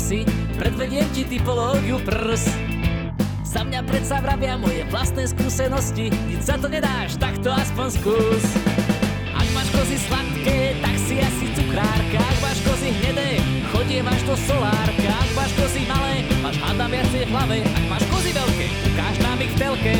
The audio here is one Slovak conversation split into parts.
si, predvediem ti typológiu prs. Za mňa predsa vravia moje vlastné skúsenosti, nič za to nedáš, tak to aspoň skús. Ak máš kozy sladké, tak si asi cukrárka. Ak máš kozy hnedé, chodievaš do solárka. Ak máš kozy malé, máš hádam viacej v hlave. Ak máš kozy veľké, ukáž nám ich v telke.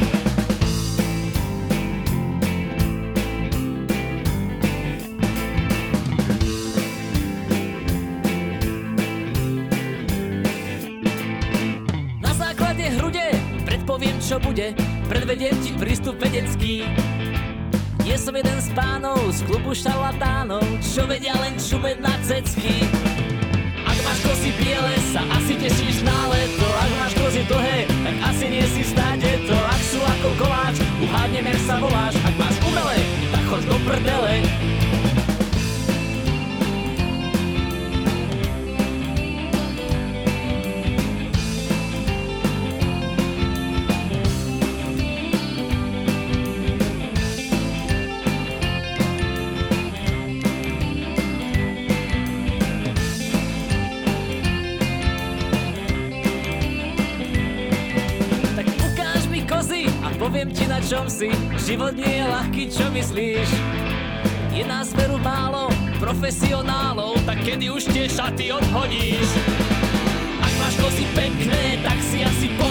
Na základe hrude predpoviem, čo bude, predvediem ti prístup vedecký. Nie som jeden z pánov z klubu šarlatánov, čo vedia len čumeť na cecky. Ak máš kozy biele, sa asi tešíš na leto. Ak máš kozy dlhé, tak asi nie si stáde to. Ak sú ako koláč, uhádnem, jak sa voláš. Ak máš umelé, tak choď do prdele. Poviem ti, na čom si, život nie je ľahký, čo myslíš? Je nás veru málo, profesionálov, tak kedy už tie šaty odhodíš? Ak máš kozy pekné, tak si asi